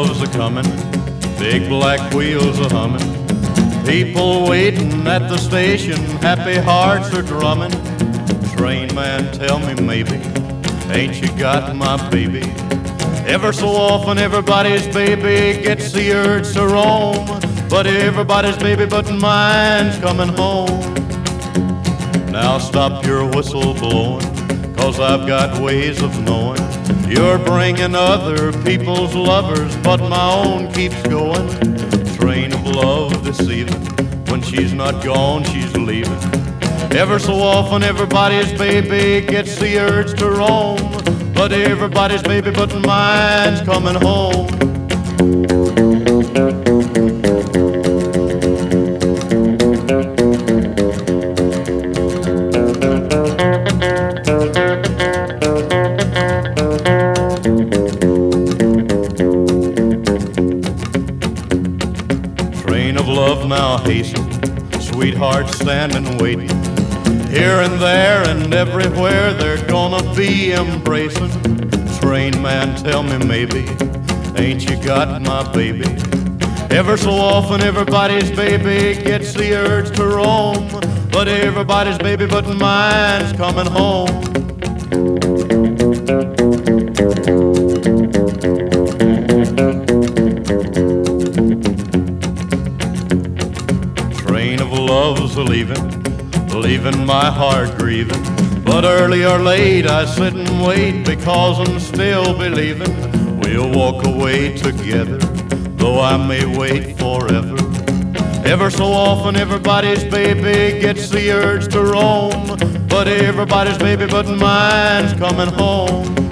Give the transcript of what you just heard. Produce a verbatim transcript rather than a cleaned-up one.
love's a comin', big black wheels a hummin', people waiting at the station, happy hearts are drummin'. Train man, tell me maybe, ain't you got my baby? Ever so often everybody's baby gets the urge to roam, but everybody's baby but mine's coming home. Now stop your whistle blowing, 'cause I've got ways of knowing you're bringing other people's lovers, but my own keeps going. Train of love deceiving, when she's not gone, she's leaving. Ever so often everybody's baby gets the urge to roam, but everybody's baby but mine's coming home. Train of love now hasten, sweetheart standing waiting. Here and there and everywhere they're gonna be embracing. Train man, tell me maybe, ain't you got my baby? Ever so often everybody's baby gets the urge to roam, but everybody's baby but mine's coming home. Train of love's a-leaving, leaving my heart grieving, but early or late I sit and wait, because I'm still believing we'll walk away together, though I may wait forever. Ever so often everybody's baby gets the urge to roam, but everybody's baby but mine's coming home.